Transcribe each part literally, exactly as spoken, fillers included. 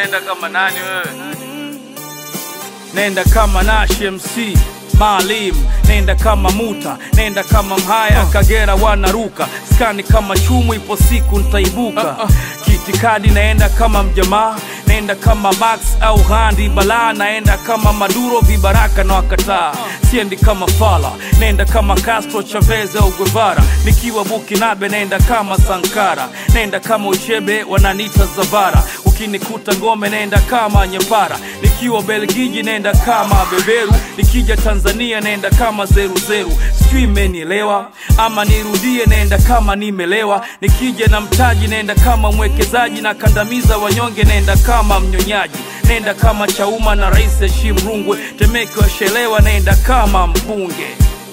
Nenda kama nani wewe? Nenda kama Nash M C Maalim, nenda kama Muta, nenda kama Mhaya, Kagera wanaruka, skani kama chumu ipo siku nitaibuka. Kitikadi naenda kama Mjamaa, nenda kama Max au Gandhi Bala, naenda kama Maduro vibaraka na wakataa. Siendi kama Fala, nenda kama Castro Chavez au Guevara, nikiwa Bukinabe nenda kama Sankara, nenda kama Uchebe wananita Zavara, ukinikuta Ngome nenda kama Nyepara, nikiwa Belgiji nenda kama Beberu, nikija Tanzania nenda kama Zeru Zeru. Sijui mmenielewa ama nirudie, nenda kama nimelewa, nikija na mtaji nenda kama mwekezaji, na kandamiza wanyonge nenda kama mnyonyaji, nenda kama Chauma na Rais Hashim Rungwe, Temeke washelewa nenda kama mbunge.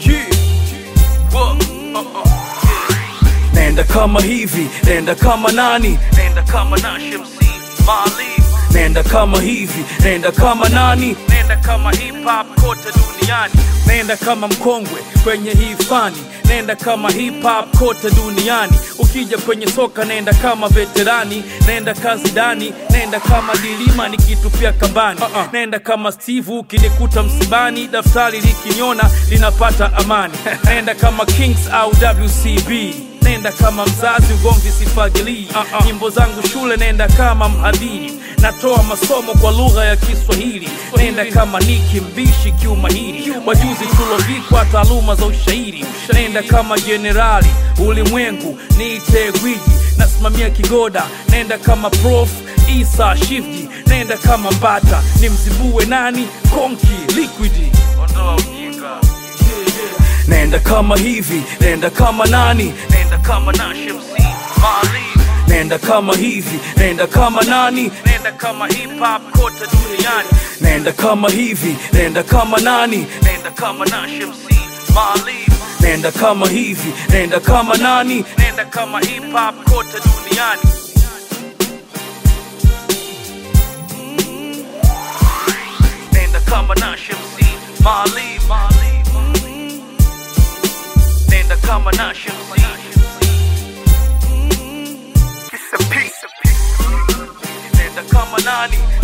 Nenda kama hivi, nenda kama nani, nenda kama Nash M C Maalim, nenda kama hivi, nenda kama nani, nenda kama hip hop kote duniani, nenda kama mkongwe kwenye hii fani, nenda kama hip hop kote duniani. Ukija kwenye soka nenda kama veterani, nenda kazi dani, nenda kama Dilima nikitupia kambani, uh -uh. Nenda kama Steve ukinikuta msibani, daftari likiniona linapata amani. Nenda kama Kings au W C B, nenda kama mzazi ugomvi sifagili, uh -uh. Nyimbo zangu shule nenda kama mhadhiri, natoa masomo kwa lugha ya Kiswahili, nenda kama Niki Mbishi kiumahiri, wajuzi tulovikwa taaluma za ushairi, nenda kama Generali ulimwengu niite gwiji, nasimamia kigoda, nenda kama Prof Isa Shifji, nenda kama Mbata nimzibue nani Konki Liquidi, ondoa ujinga. Nenda kama hivi, nenda kama nani, nenda kama Nash M C Maalim, nenda kama hivi, nenda kama nani, nenda kama hip hop kote duniani, nenda kama hivi, nenda kama nani, nenda kama Nash M C Maalim, nenda kama hivi, nenda kama nani, nenda kama hip hop kote duniani. Nenda kama Nash M C Maalim, nenda kama Nash M C. It's a piece of piece. Nenda kama nani,